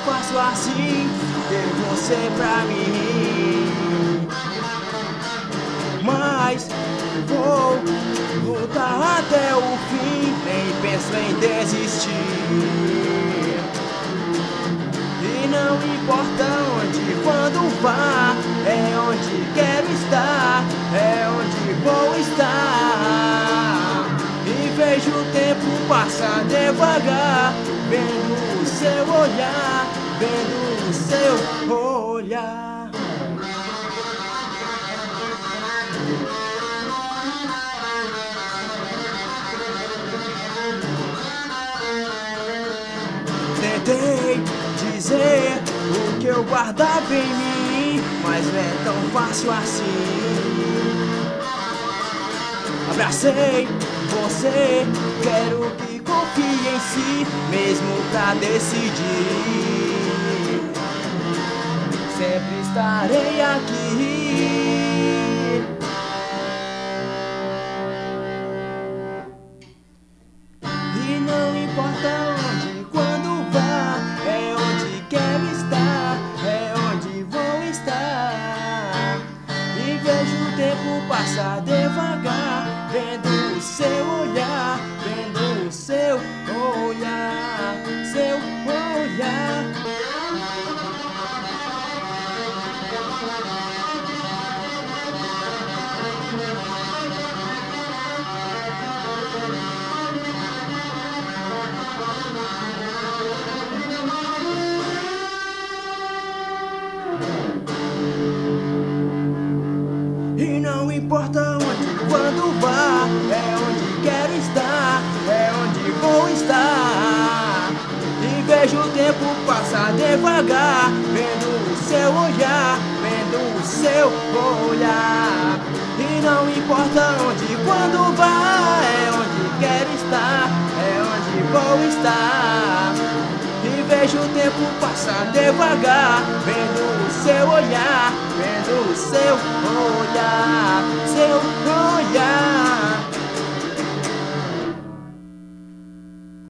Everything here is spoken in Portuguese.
fácil assim ter você pra mim, mas vou lutar até o fim, nem penso em desistir. E não importa onde, quando vá, é onde quero estar, é onde vou estar. E vejo o tempo passar devagar, vendo o seu olhar, vendo o seu olhar. Tentei dizer o que eu guardava em mim, mas não é tão fácil assim. Abracei você, quero que confie em si, mesmo pra decidir. Sempre estarei aqui. E não importa onde, quando vá, é onde quero estar, é onde vou estar. E vejo o tempo passar devagar, vendo o seu olhar, vendo o seu olhar, seu olhar. E não importa onde, quando vá, é onde quero estar, é onde vou estar. E vejo o tempo passar devagar, vendo o seu olhar, vendo o seu olhar. E não importa onde, quando vá, é onde quero estar, é onde vou estar. E vejo o tempo passar devagar, vendo o seu olhar, vendo o seu olhar, seu olhar.